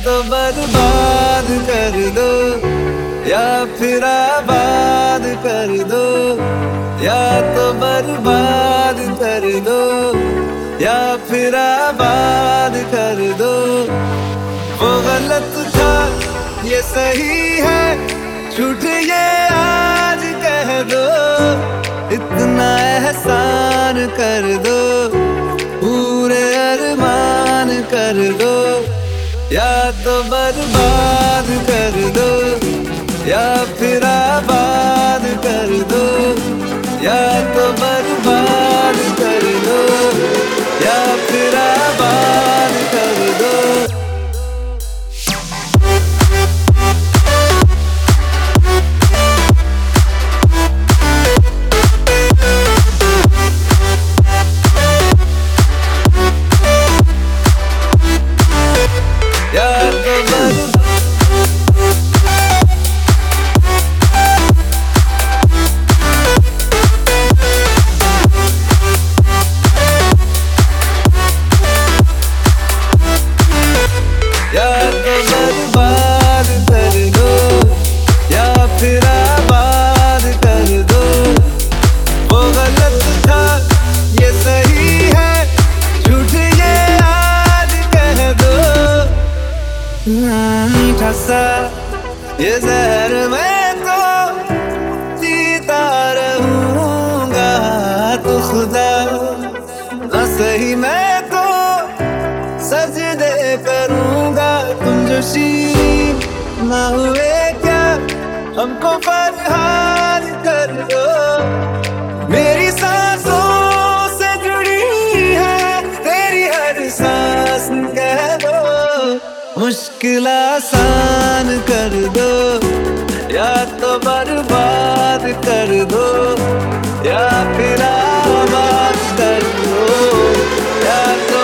तो बर्बाद कर दो या फिर आबाद कर दो, या तो बर्बाद कर दो या फिर आबाद कर दो। वो गलत था ये सही है, झूठ ये आज कह दो। इतना एहसान कर दो, पूरे अरमान कर दो। या तो बर्बाद कर दो या फिर आबाद कर दो, या तो बर्बाद कर दो या फिर आबाद कर दो। बर्बाद कर दो या फिर आबाद कर दो। वो गलत था ये सही है, झूठ ये आज कह दो। मीठा सा ये जहर मैं तो जीता रहूंगा, तो खुदा ना सही मैं तो सजदे करूंगा। तुम जो शीन ना हुए क्या, हमको फरहाद कर दो। मेरी सांसों से जुड़ी है तेरी हर सांस, कह दो मुश्किल आसान कर दो या तो बर्बाद कर दो या फिर आबाद कर दो, या